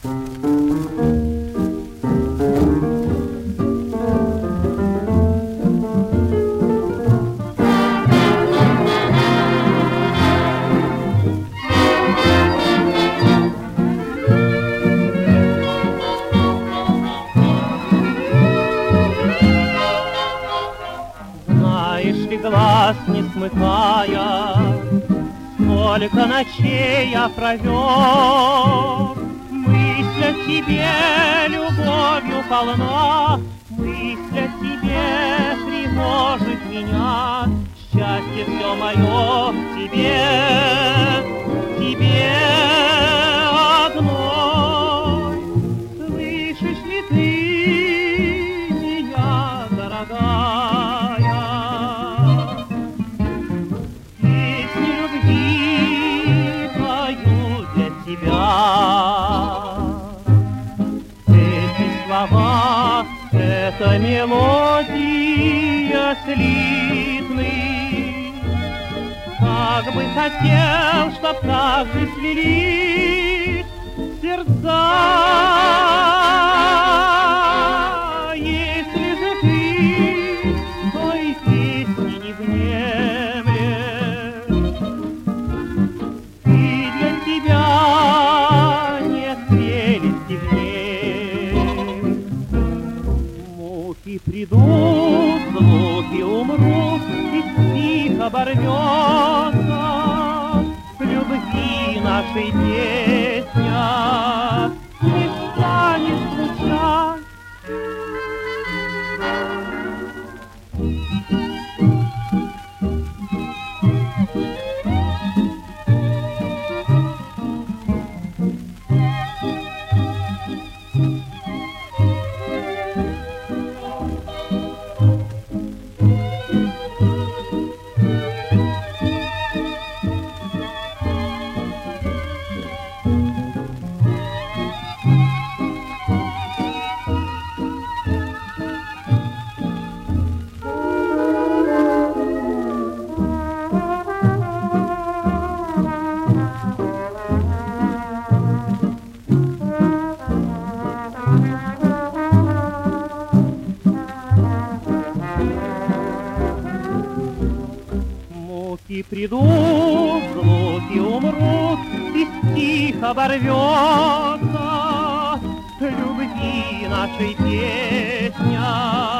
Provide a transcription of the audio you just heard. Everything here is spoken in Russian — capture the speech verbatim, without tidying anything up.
Глаз не смыкая, сколько ночей я провел, мысль о тебе любовью полна, мысль о тебе тревожит меня, счастье все мое в тебе, тебе одной. Слышишь ли ты меня, дорогая? Эти слова, эта мелодия слитны, как бы хотел, чтоб так же слились сердца. Если же ты той песни не внемлешь, и для тебя муки придут, звуки умрут, и стих оборвется, любви нашей песня не станет звучать. Муки придут, звуки умрут, и стих оборвется, любви нашей песня